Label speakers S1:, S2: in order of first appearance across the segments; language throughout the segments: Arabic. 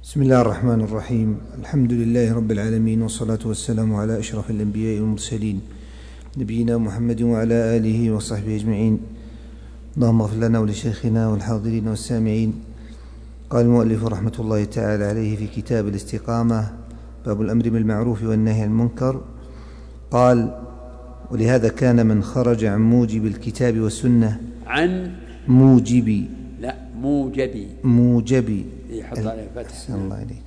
S1: بسم الله الرحمن الرحيم. الحمد لله رب العالمين، والصلاة والسلام على أشرف الأنبياء والمرسلين نبينا محمد وعلى آله وصحبه أجمعين. اللهم اغفر لنا ولشيخنا والحاضرين والسامعين. قال المؤلف رحمة الله تعالى عليه في كتاب الاستقامة: باب الأمر بالمعروف والنهي عن المنكر. قال: ولهذا كان من خرج عن موجب الكتاب والسنة
S2: عن
S1: موجب
S2: لا موجبي
S1: موجب
S2: يحط عليه فتح.
S1: الله عليك.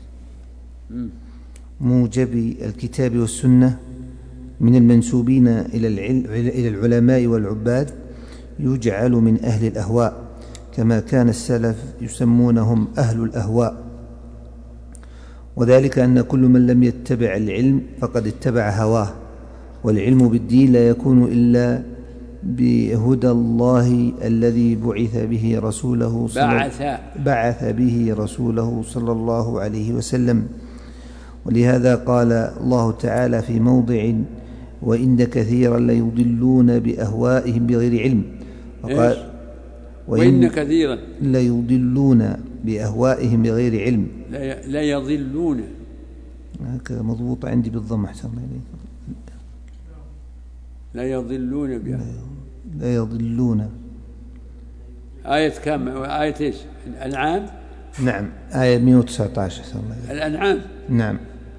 S1: موجب الكتاب والسنة من المنسوبين إلى العلماء والعباد يجعل من أهل الأهواء، كما كان السلف يسمونهم أهل الأهواء، وذلك أن كل من لم يتبع العلم فقد اتبع هواه، والعلم بالدين لا يكون إلا بهدى الله الذي بعث به رسوله صلى الله عليه وسلم. ولهذا قال الله تعالى في موضع: وإن كثيرا ليضلون بأهوائهم بغير علم.
S2: وإن كثيرا
S1: ليضلون بأهوائهم بغير علم.
S2: لا يضلون،
S1: هكذا مضبوط عندي بالضم أحسن الله إليك.
S2: لا يضلون بها.
S1: لا يضلون.
S2: آية كم؟ آية إيش؟ الأنعام؟
S1: نعم، آية 119.
S2: الأنعام.
S1: نعم.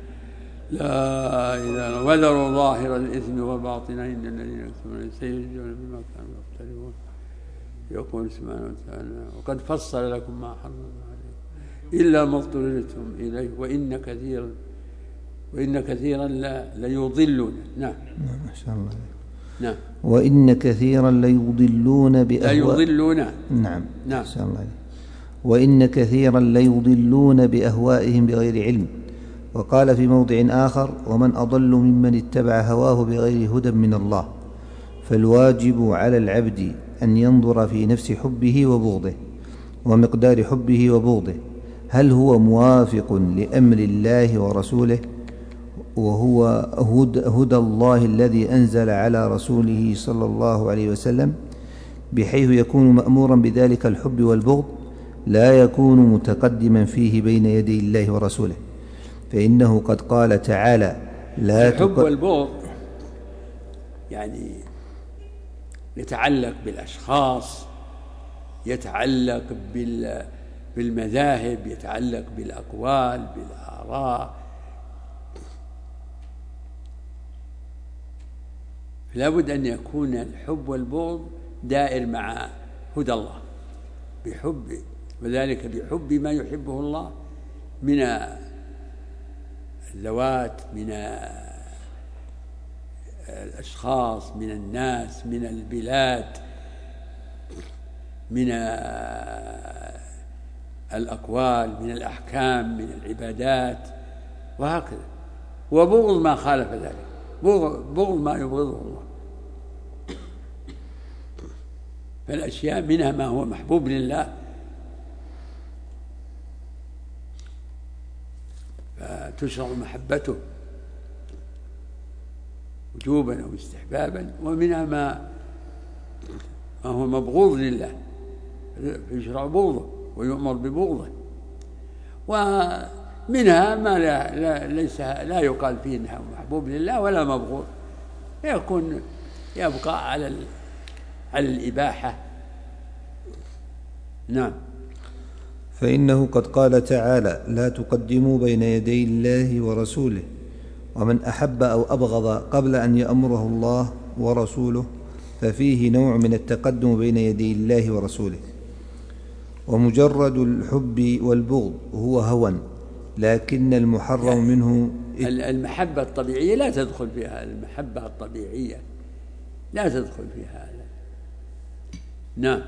S2: لا إله وذروا ظاهر الإثم وباطنه إن الذين يكتمون سيجزون بما كانوا يختلفون. يقول سبحانه وتعالى: وقد فصل لكم ما حرم عليكم إلا ما اضطررتم إليه وإن كثيرا ليضلون. نعم.
S1: ما شاء الله.
S2: نعم.
S1: وإن كثيرا ليضلون
S2: بأهوائهم.
S1: نعم. ما شاء الله. وإن كثيرا ليضلون بأهوائهم بغير علم. وقال في موضع آخر: ومن أضل ممن اتبع هواه بغير هدى من الله. فالواجب على العبد أن ينظر في نفس حبه وبغضه ومقدار حبه وبغضه، هل هو موافق لأمر الله ورسوله، وهو هدى الله الذي أنزل على رسوله صلى الله عليه وسلم، بحيث يكون مأمورا بذلك الحب والبغض، لا يكون متقدما فيه بين يدي الله ورسوله، فإنه قد قال تعالى: لا
S2: الحب والبغض يعني يتعلق بالأشخاص، يتعلق بالمذاهب، يتعلق بالأقوال، بالآراء. لابد أن يكون الحب والبغض دائر مع هدى الله، وذلك بحب ما يحبه الله من الذوات، من الأشخاص، من الناس، من البلاد، من الأقوال، من الأحكام، من العبادات، وهكذا. وبغض ما خالف ذلك، بغض ما يبغضه الله. فالأشياء منها ما هو محبوب لله فتشرع محبته وجوبا أو استحبابا، ومنها ما هو مبغوض لله فيشرع بغضه ويؤمر ببغضه، ومنها ما لا يقال فيه انه محبوب لله ولا مبغوض، يبقى على الإباحة. نعم.
S1: فإنه قد قال تعالى: لا تقدموا بين يدي الله ورسوله، ومن أحب أو أبغض قبل أن يأمره الله ورسوله ففيه نوع من التقدم بين يدي الله ورسوله. ومجرد الحب والبغض هو هوى، لكن المحرم منه
S2: المحبة الطبيعية لا تدخل فيها، المحبة الطبيعية لا تدخل فيها. نعم.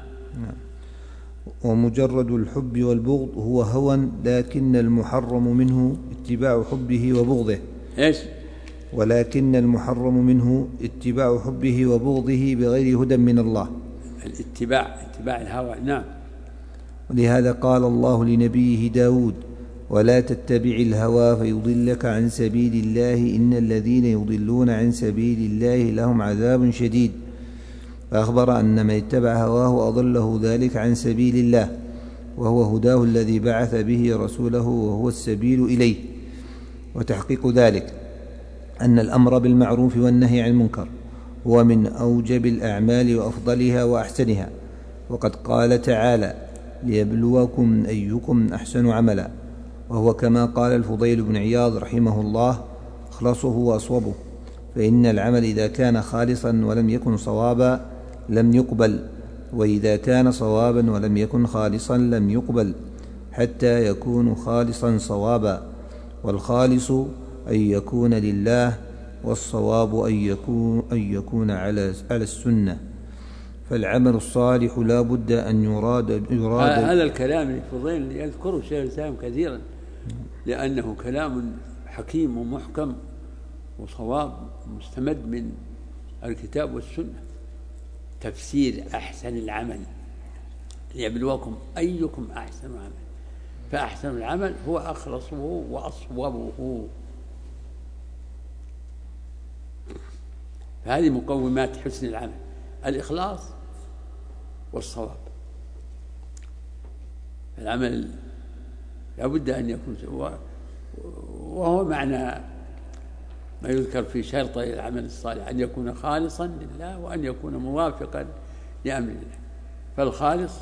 S1: ومجرد الحب والبغض هو هوى، لكن المحرم منه اتباع حبه وبغضه.
S2: إيش؟
S1: ولكن المحرم منه اتباع حبه وبغضه بغير هدى من الله.
S2: اتباع الهوى. نعم.
S1: ولهذا قال الله لنبيه داود: ولا تتبع الهوى فيضلك عن سبيل الله إن الذين يضلون عن سبيل الله لهم عذاب شديد. فأخبر أن من اتبع هواه أضله ذلك عن سبيل الله، وهو هداه الذي بعث به رسوله وهو السبيل إليه. وتحقيق ذلك أن الأمر بالمعروف والنهي عن المنكر هو من أوجب الأعمال وأفضلها وأحسنها. وقد قال تعالى: ليبلوكم أيكم أحسن عملا، وهو كما قال الفضيل بن عياض رحمه الله: أخلصه وأصوبه، فإن العمل إذا كان خالصا ولم يكن صوابا لم يقبل، وإذا كان صوابا ولم يكن خالصا لم يقبل، حتى يكون خالصا صوابا. والخالص أن يكون لله، والصواب أن يكون على السنة. فالعمل الصالح لا بد أن يراد
S2: هذا الكلام الفضيل يذكره شيخ الإسلام كثيرا، لأنه كلام حكيم ومحكم وصواب مستمد من الكتاب والسنة. تفسير أحسن العمل، ليبلوكم أيكم أحسن عمل، فأحسن العمل هو أخلصه وأصوبه. فهذه مقومات حسن العمل: الإخلاص والصواب. العمل لا بد أن يكون، وهو معنى ما يذكر في شرط العمل الصالح: أن يكون خالصا لله، وأن يكون موافقا لأمر الله. فالخالص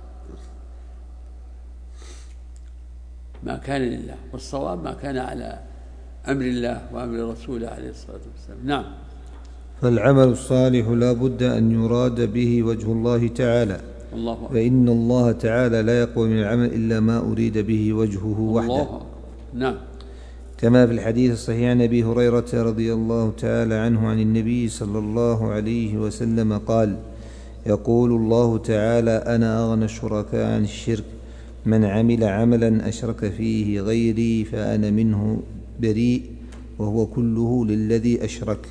S2: ما كان لله، والصواب ما كان على أمر الله وأمر رسوله عليه الصلاة والسلام. نعم.
S1: فالعمل الصالح لا بد أن يراد به وجه الله تعالى، فإن الله تعالى لا يقبل من العمل إلا ما أريد به وجهه وحده.
S2: نعم.
S1: كما في الحديث الصحيح عن أبي هريرة رضي الله تعالى عنه عن النبي صلى الله عليه وسلم قال: يقول الله تعالى: أنا أغنى الشركاء عن الشرك، من عمل عملا أشرك فيه غيري فأنا منه بريء، وهو كله للذي أشرك.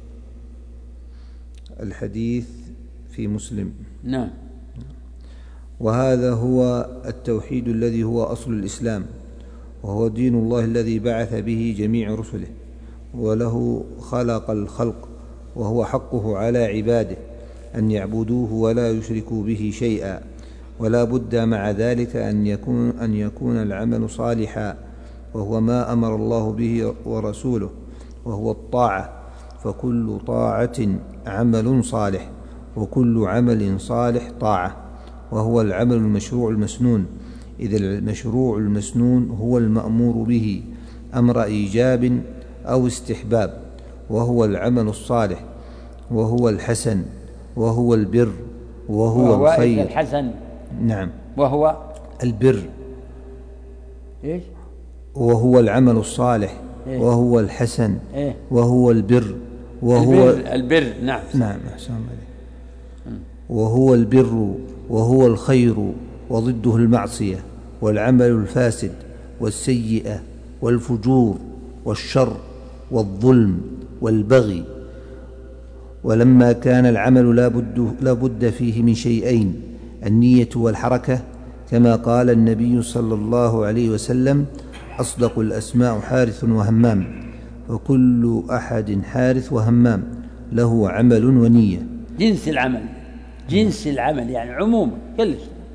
S1: الحديث في مسلم.
S2: نعم.
S1: وهذا هو التوحيد الذي هو أصل الإسلام، وهو دين الله الذي بعث به جميع رسله، وله خلق الخلق، وهو حقه على عباده أن يعبدوه ولا يشركوا به شيئا. ولا بد مع ذلك أن يكون العمل صالحا، وهو ما أمر الله به ورسوله، وهو الطاعة. فكل طاعة عمل صالح، وكل عمل صالح طاعة، وهو العمل المشروع المسنون. إذا المشروع المسنون هو المأمور به أمر إيجاب أو استحباب، وهو العمل الصالح، وهو الحسن، وهو البر، وهو الخير.
S2: الحسن.
S1: نعم.
S2: وهو
S1: البر.
S2: إيش؟
S1: وهو العمل الصالح. إيه؟ وهو الحسن.
S2: إيه؟
S1: وهو البر. وهو
S2: البر. نعم.
S1: نعم. أحسن الله. وهو البر، وهو الخير، وضده المعصية والعمل الفاسد والسيئة والفجور والشر والظلم والبغي. ولما كان العمل لا بد فيه من شيئين: النية والحركة، كما قال النبي صلى الله عليه وسلم: أصدق الأسماء حارث وهمام، وكل أحد حارث وهمام له عمل ونية.
S2: جنس العمل يعني عموما كل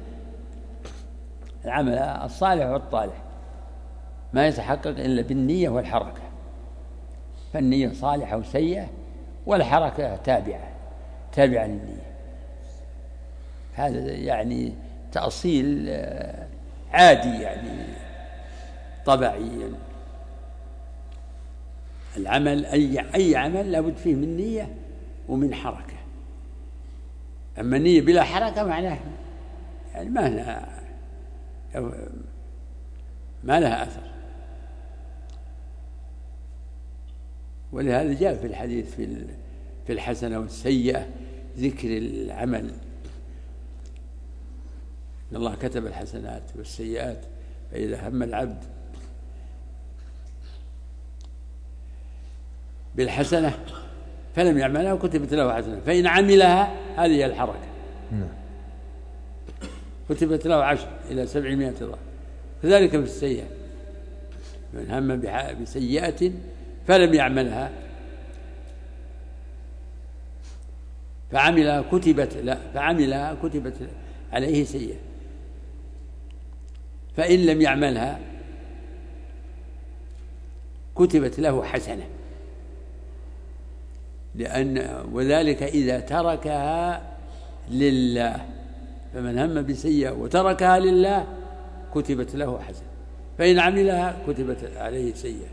S2: العمل الصالح والطالح ما يتحقق إلا بالنية والحركة، فالنية صالحة وسيئة، والحركة تابعة للنية. هذا يعني تأصيل عادي، يعني طبيعي. العمل أي عمل لابد فيه من نية ومن حركة. أما النية بلا حركة معناه يعني ما لها أثر. ولهذا جاء في الحديث في الحسنة والسيئة ذكر العمل، إن الله كتب الحسنات والسيئات، فإذا هم العبد بالحسنة فلم يعملها كتبت له حسنة، فإن عملها هذه الحركة كتبت له 10 إلى 700 ضعف. كذلك في السيئة، من هم بسيئة فلم يعملها فعملها كتبت عليه سيئة. فإن لم يعملها كتبت له حسنة، وذلك إذا تركها لله، فمن هم بسيئة وتركها لله كتبت له حسنة، فإن عملها كتبت عليه سيئة.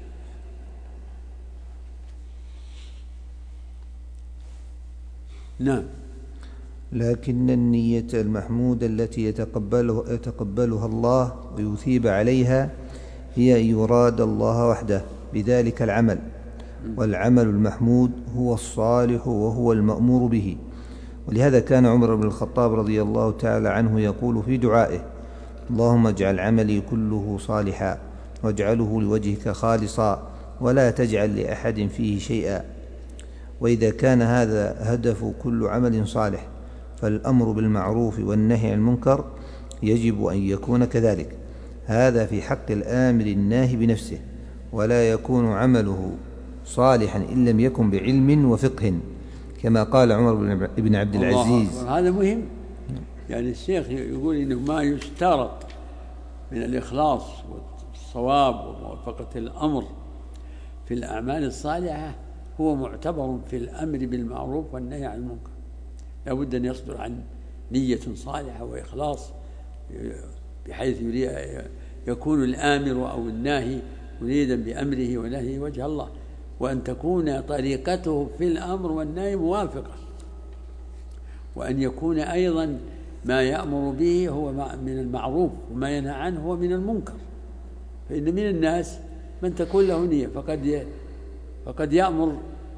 S2: نعم.
S1: لكن النية المحمودة التي يتقبلها الله ويثيب عليها هي أن يراد الله وحده بذلك العمل، والعمل المحمود هو الصالح وهو المأمور به. ولهذا كان عمر بن الخطاب رضي الله تعالى عنه يقول في دعائه: اللهم اجعل عملي كله صالحا واجعله لوجهك خالصا ولا تجعل لأحد فيه شيئا. وإذا كان هذا هدف كل عمل صالح فالأمر بالمعروف والنهي عن المنكر يجب أن يكون كذلك. هذا في حق الآمر الناهي بنفسه، ولا يكون عمله صالحا إن لم يكن بعلم وفقه، كما قال عمر بن عبد العزيز.
S2: هذا مهم. يعني الشيخ يقول إنه ما يشترط من الإخلاص والصواب وموافقة الأمر في الأعمال الصالحة هو معتبر في الأمر بالمعروف والنهي عن المنكر. لا بد أن يصدر عن نية صالحة وإخلاص، بحيث يكون الآمر أو الناهي مريدا بأمره ونهيه وجه الله، وأن تكون طريقته في الأمر والنهي موافقة، وأن يكون أيضا ما يأمر به هو من المعروف وما ينهى عنه هو من المنكر. فإن من الناس من تكون له نية فقد يأمر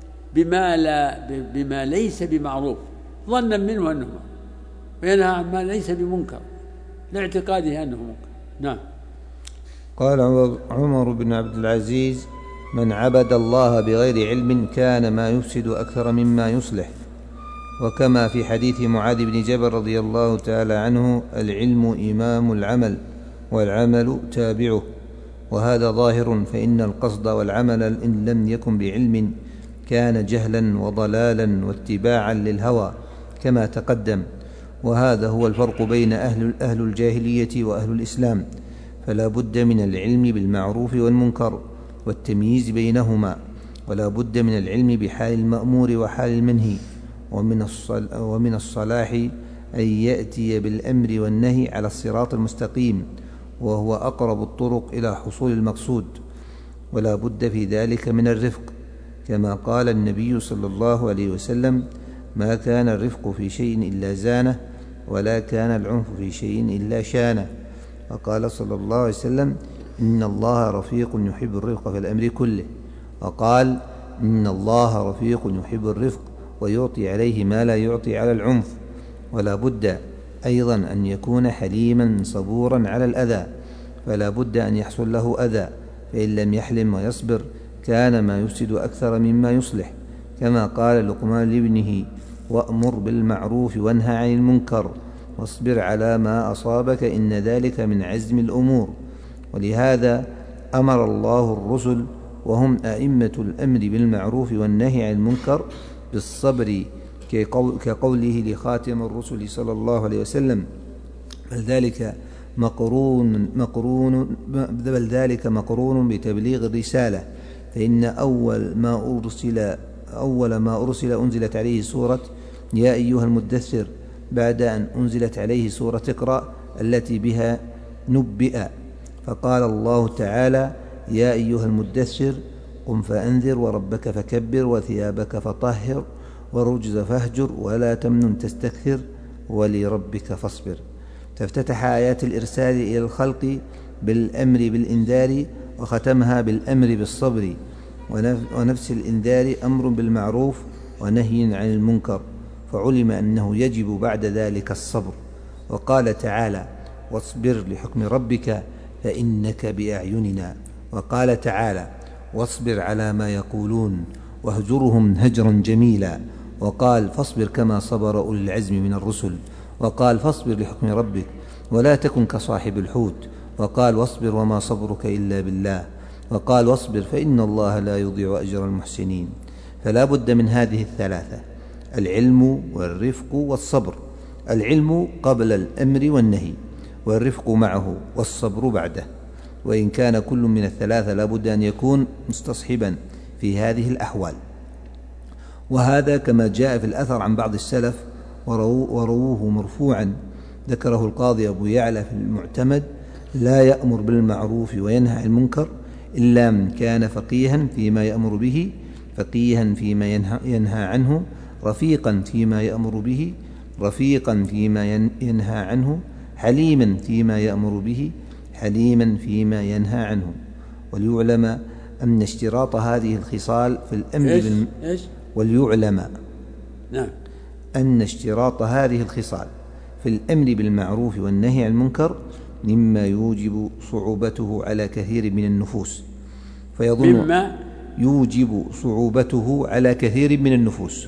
S2: بما ليس بمعروف ظنا منه أنه معروف، وينهى عن ما ليس بمنكر لاعتقاده أنه منكر. نعم.
S1: قال عمر بن عبد العزيز: من عبد الله بغير علم كان ما يفسد أكثر مما يصلح. وكما في حديث معاذ بن جبل رضي الله تعالى عنه: العلم إمام العمل والعمل تابعه. وهذا ظاهر، فإن القصد والعمل إن لم يكن بعلم كان جهلا وضلالا واتباعا للهوى كما تقدم. وهذا هو الفرق بين أهل الجاهلية وأهل الإسلام، فلا بد من العلم بالمعروف والمنكر والتمييز بينهما، ولا بد من العلم بحال المأمور وحال المنهي، ومن الصلاح أن يأتي بالأمر والنهي على الصراط المستقيم، وهو أقرب الطرق إلى حصول المقصود. ولا بد في ذلك من الرفق، كما قال النبي صلى الله عليه وسلم: ما كان الرفق في شيء إلا زانه، ولا كان العنف في شيء إلا شانه. وقال صلى الله عليه وسلم: إن الله رفيق يحب الرفق في الأمر كله. وقال: إن الله رفيق يحب الرفق ويعطي عليه ما لا يعطي على العنف. ولا بد أيضا أن يكون حليما صبورا على الأذى، فلا بد أن يحصل له أذى، فإن لم يحلم ويصبر كان ما يفسد أكثر مما يصلح، كما قال لقمان لابنه: وأمر بالمعروف وانهى عن المنكر واصبر على ما أصابك إن ذلك من عزم الأمور. ولهذا أمر الله الرسل وهم أئمة الأمر بالمعروف والنهي عن المنكر بالصبر، كقوله لخاتم الرسل صلى الله عليه وسلم: بل ذلك مقرون بتبليغ الرسالة، فإن أول ما أرسل أنزلت عليه سورة يا أيها المدثر، بعد أن أنزلت عليه سورة اقرأ التي بها نبئ. فقال الله تعالى: يا أيها المدثر قم فأنذر وربك فكبر وثيابك فطهر والرجز فاهجر ولا تمنن تستكثر ولربك فاصبر. فافتتح آيات الإرسال إلى الخلق بالأمر بالإنذار، وختمها بالأمر بالصبر، ونفس الإنذار أمر بالمعروف ونهي عن المنكر، فعلم أنه يجب بعد ذلك الصبر. وقال تعالى: واصبر لحكم ربك فإنك بأعيننا. وقال تعالى: واصبر على ما يقولون واهجرهم هجرا جميلا. وقال: فاصبر كما صبر أولي العزم من الرسل. وقال: فاصبر لحكم ربك ولا تكن كصاحب الحوت. وقال: واصبر وما صبرك إلا بالله. وقال: واصبر فإن الله لا يضيع أجر المحسنين. فلا بد من هذه الثلاثة: العلم والرفق والصبر. العلم قبل الأمر والنهي، والرفق معه والصبر بعده، وإن كان كل من الثلاثة لا بد أن يكون مستصحبا في هذه الأحوال. وهذا كما جاء في الأثر عن بعض السلف ورووه مرفوعا، ذكره القاضي أبو يعلى في المعتمد: لا يأمر بالمعروف وينهى عن المنكر إلا من كان فقيها فيما يأمر به، فقيها فيما ينهى عنه، رفيقا فيما يأمر به، رفيقا فيما ينهى عنه، حليما فيما يأمر به، حليما فيما ينهى عنه. وليعلم أن اشتراط هذه الخصال في الأمر وليعلم
S2: نعم
S1: أن اشتراط هذه الخصال في الأمر بالمعروف والنهي عن المنكر مما يوجب صعوبته على كثير من النفوس، فيظن
S2: مما
S1: يوجب صعوبته على كثير من النفوس،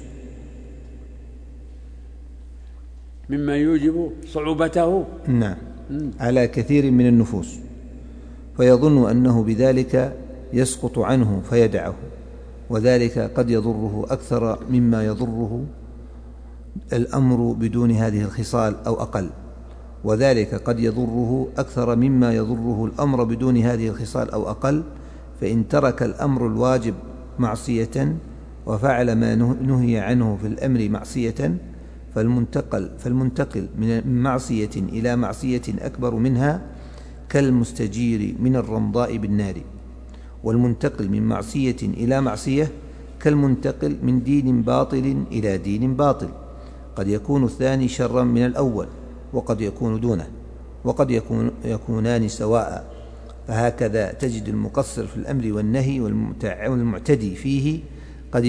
S2: مما يوجب صعوبته
S1: نعم على كثير من النفوس، فيظن أنه بذلك يسقط عنه فيدعه، وذلك قد يضره أكثر مما يضره الأمر بدون هذه الخصال أو أقل، وذلك قد يضره أكثر مما يضره الأمر بدون هذه الخصال أو أقل. فإن ترك الأمر الواجب معصية وفعل ما نهي عنه في الأمر معصية، فالمنتقل من معصية إلى معصية أكبر منها كالمستجير من الرمضاء بالنار، والمنتقل من معصية إلى معصية كالمنتقل من دين باطل إلى دين باطل، قد يكون الثاني شرا من الأول وقد يكون دونه، وقد يكونان سواء. فهكذا تجد المقصر في الأمر والنهي والمعتدي فيه قد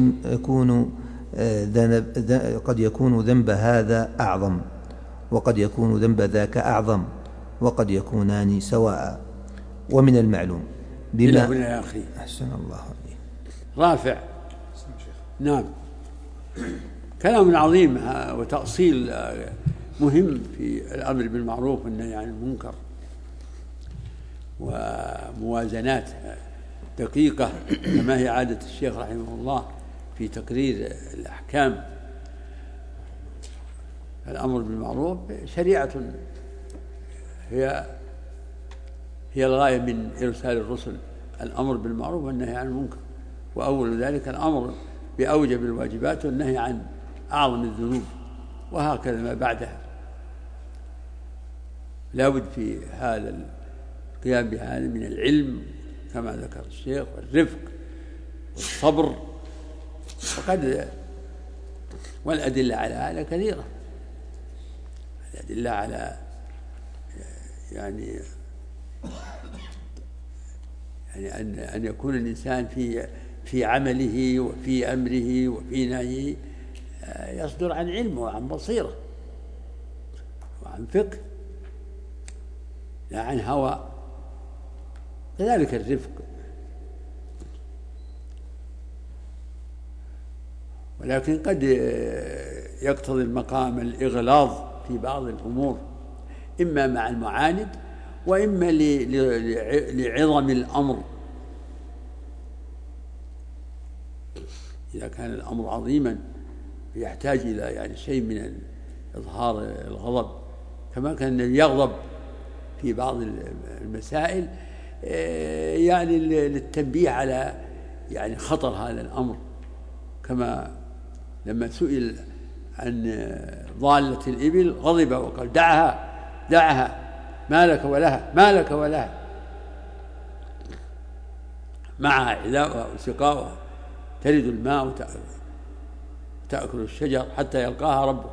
S1: يكون ذنب هذا أعظم، وقد يكون ذنب ذاك أعظم، وقد يكونان سواء. ومن المعلوم
S2: بما هنا يا أخي
S1: أحسن الله عليه
S2: رافع نعم كلام عظيم وتأصيل مهم في الأمر بالمعروف والنهي عن المنكر، وموازنات دقيقة كما هي عادة الشيخ رحمه الله في تقرير الأحكام. الأمر بالمعروف شريعة هي الغاية من إرسال الرسل، الأمر بالمعروف والنهي عن المنكر، وأول ذلك الأمر بأوجب الواجبات والنهي عن أعظم الذنوب، وهكذا ما بعدها. لا بد في هذا القيام بهذا من العلم كما ذكر الشيخ، والرفق والصبر، والأدلة على هذا كثيرة. الأدلة على يعني أن يكون الإنسان في عمله وفي أمره وفي نهيه يصدر عن علم وعن بصيرة وعن فقه لا عن هوى. كذلك الرفق، ولكن قد يقتضي المقام الإغلاظ في بعض الأمور، إما مع المعاند وإما لعظم الأمر. إذا كان الأمر عظيما يحتاج إلى يعني شيء من إظهار الغضب، كما كان النبي يغضب في بعض المسائل يعني للتنبيه على يعني خطر هذا الأمر، كما لما سئل عن ضالة الإبل غضب وقال دعها ما لك ولها معها علاؤها وسقاؤها ترد الماء وتأكل الشجر حتى يلقاها ربه.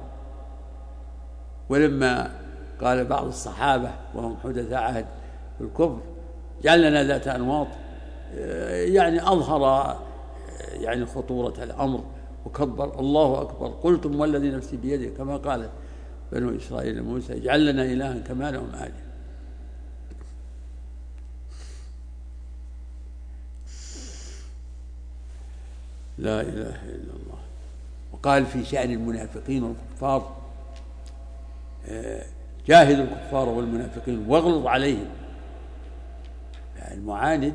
S2: ولما قال بعض الصحابة وهم حدثاء عهد بالكفر جعل لنا ذات أنواط، يعني أظهر يعني خطورة الأمر وكبر الله أكبر، قلتم والذي نفسي بيده، كما قال بنو إسرائيل لموسى اجعل لنا إلها كما لهم آلهة. لا إله إلا الله. وقال في شأن المنافقين والكفار جاهدوا الكفار والمنافقين واغلظ عليهم. يعني المعاند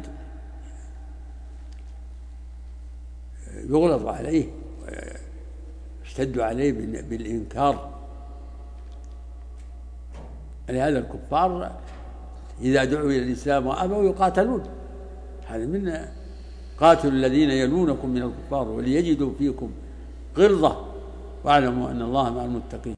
S2: يغلظ عليه ويشتد عليه بالإنكار، لهذا الكفار إذا دعوا إلى الإسلام وأبوا يقاتلون. هذا من قاتلوا الذين يلونكم من الكفار وليجدوا فيكم غلظة واعلموا أن الله مع المتقين.